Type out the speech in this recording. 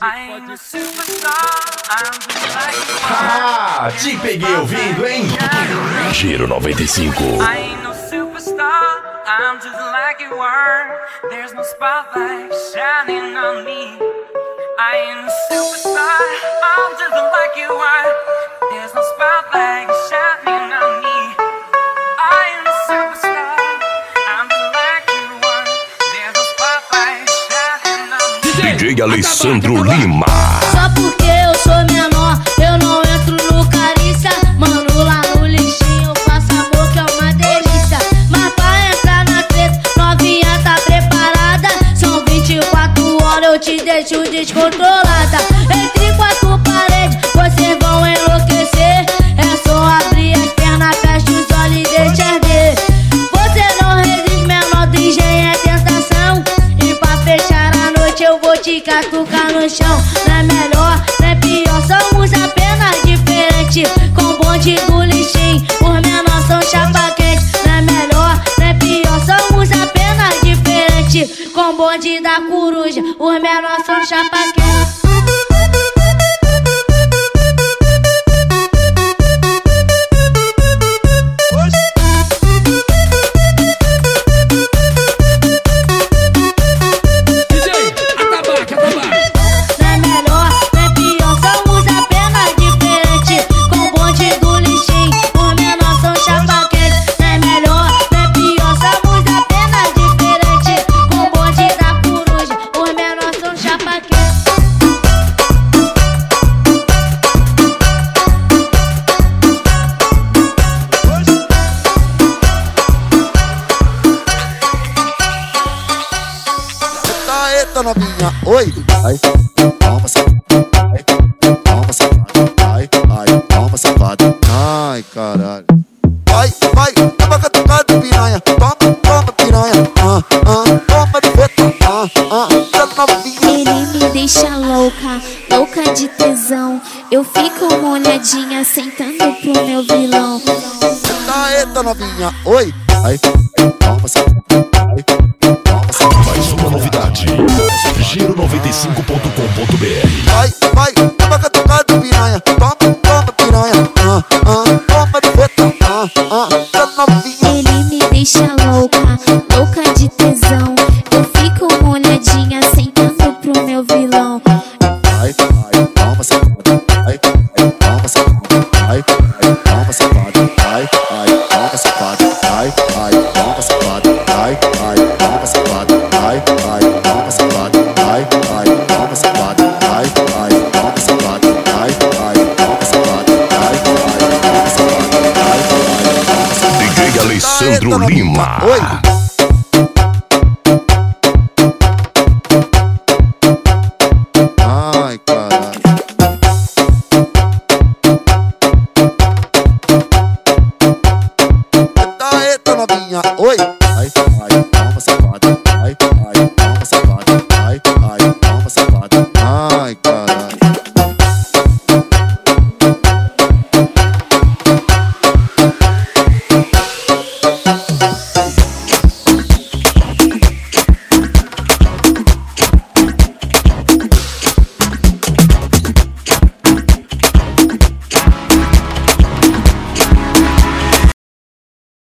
Ah, te peguei ouvindo, hein? Giro 95. I'm just like you are. There's no spotlight shining on me. I ain't a superstar. I'm just like you are. There's no spotlight shining on me. I ain't a superstar. I'm just like you are. There's no spotlight shining on me. DJ Alessandro Lima. Só porque eu sou menor, eu não entro no carícia. Mano, lá no lixinho eu faço amor que é uma delícia. Mas pra entrar na treta, novinha tá preparada. São 24 horas, eu te deixo descontrolada. Entre quatro paredes, vocês vão enlouquecer. É só abrir as pernas, fecha os olhos e deixa arder. Você não resiste, menor do engenho é tentação. E pra fechar a noite eu vou te catucar no chão. Não é melhor, não é pior, somos apenas diferentes. Com bonde do lixinho, os menores são chapa quente. Não é melhor, não é pior, somos apenas diferentes. Com bonde da coruja, os menores são chapa quente. Novinha, oi, ai, toma safada, ai, toma safada, ai, ai, toma safada, ai, caralho. Vai, vai, toma catucada, piranha, toma, piranha, toma de feta, tá novinha. Ele me deixa louca, louca de tesão. Eu fico molhadinha, sentando pro meu vilão. Eita, novinha, oi, ai, toma safada, ai, toma safada. Mais uma novidade. Giro 95.com.br. Vai, vai, toma catucada, piranha, toma, piranha, toma de feta, tá novinha. Ele me deixa louca, louca de tesão. Eu fico molhadinha, sentando pro meu vilão. Ai, ai, toma safada, ai, ai, toma safada, ai, ai, toma safada, ai, ai, toma safada, ai, ai, toma safada, ai, ai, toma safada, ai, ai, toma safada, ai, ai, toma safada, ai, ai, toma safada, ai, ai, toma safada, ai, ai, toma safada, ai, ai, toma safada. DJ Alessandro Lima. Oi.